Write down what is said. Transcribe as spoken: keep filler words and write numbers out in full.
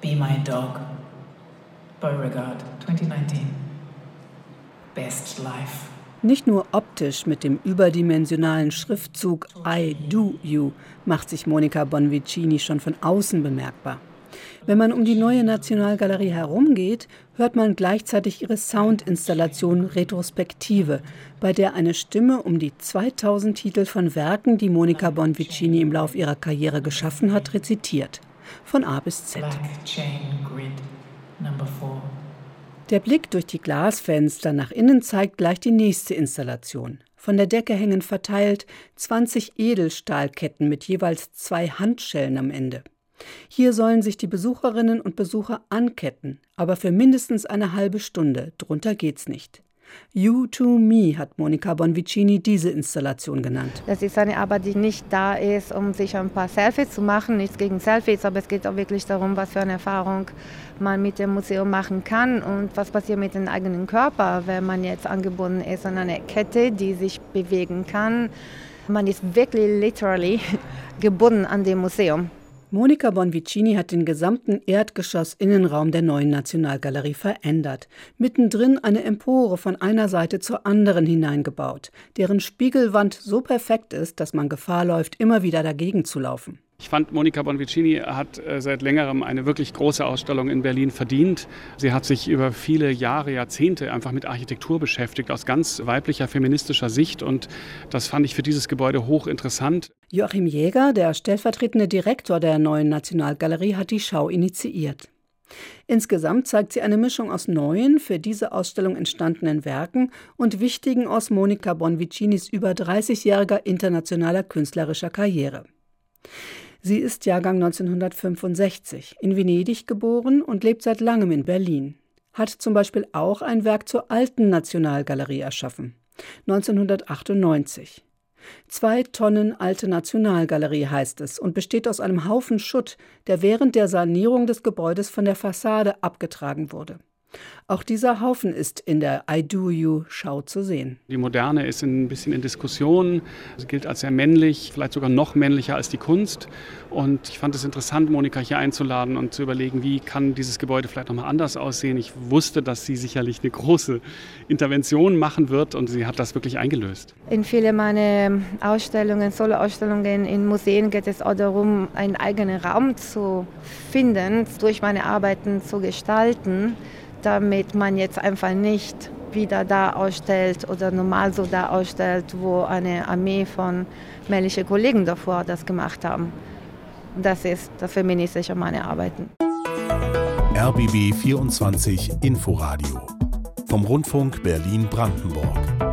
Be My Dog. Beauregard, twenty nineteen. Best Life. Nicht nur optisch mit dem überdimensionalen Schriftzug I Do You macht sich Monica Bonvicini schon von außen bemerkbar. Wenn man um die Neue Nationalgalerie herumgeht, hört man gleichzeitig ihre Soundinstallation Retrospektive, bei der eine Stimme um die zweitausend Titel von Werken, die Monica Bonvicini im Lauf ihrer Karriere geschaffen hat, rezitiert. Von A bis Z. Der Blick durch die Glasfenster nach innen zeigt gleich die nächste Installation. Von der Decke hängen verteilt zwanzig Edelstahlketten mit jeweils zwei Handschellen am Ende. Hier sollen sich die Besucherinnen und Besucher anketten, aber für mindestens eine halbe Stunde, drunter geht's nicht. You to Me hat Monica Bonvicini diese Installation genannt. Das ist eine Arbeit, die nicht da ist, um sich ein paar Selfies zu machen, nichts gegen Selfies, aber es geht auch wirklich darum, was für eine Erfahrung man mit dem Museum machen kann und was passiert mit dem eigenen Körper, wenn man jetzt angebunden ist an eine Kette, die sich bewegen kann. Man ist wirklich literally gebunden an dem Museum. Monica Bonvicini hat den gesamten Erdgeschoss-Innenraum der Neuen Nationalgalerie verändert. Mittendrin eine Empore von einer Seite zur anderen hineingebaut, deren Spiegelwand so perfekt ist, dass man Gefahr läuft, immer wieder dagegen zu laufen. Ich fand, Monica Bonvicini hat seit längerem eine wirklich große Ausstellung in Berlin verdient. Sie hat sich über viele Jahre, Jahrzehnte einfach mit Architektur beschäftigt, aus ganz weiblicher, feministischer Sicht. Und das fand ich für dieses Gebäude hochinteressant. Joachim Jäger, der stellvertretende Direktor der Neuen Nationalgalerie, hat die Schau initiiert. Insgesamt zeigt sie eine Mischung aus neuen, für diese Ausstellung entstandenen Werken und wichtigen aus Monica Bonvicinis über dreißigjähriger internationaler künstlerischer Karriere. Sie ist Jahrgang neunzehnhundertfünfundsechzig, in Venedig geboren und lebt seit langem in Berlin. Hat zum Beispiel auch ein Werk zur Alten Nationalgalerie erschaffen, neunzehnhundertachtundneunzig. Zwei Tonnen Alte Nationalgalerie heißt es und besteht aus einem Haufen Schutt, der während der Sanierung des Gebäudes von der Fassade abgetragen wurde. Auch dieser Haufen ist in der I Do You-Schau zu sehen. Die Moderne ist ein bisschen in Diskussion. Sie gilt als sehr männlich, vielleicht sogar noch männlicher als die Kunst. Und ich fand es interessant, Monica hier einzuladen und zu überlegen, wie kann dieses Gebäude vielleicht nochmal anders aussehen. Ich wusste, dass sie sicherlich eine große Intervention machen wird und sie hat das wirklich eingelöst. In vielen meiner Ausstellungen, Solo-Ausstellungen in Museen geht es auch darum, einen eigenen Raum zu finden, durch meine Arbeiten zu gestalten, damit man jetzt einfach nicht wieder da ausstellt oder normal so da ausstellt, wo eine Armee von männlichen Kollegen davor das gemacht haben. Das ist das feministische meine Arbeiten. R B B vierundzwanzig Inforadio vom Rundfunk Berlin-Brandenburg.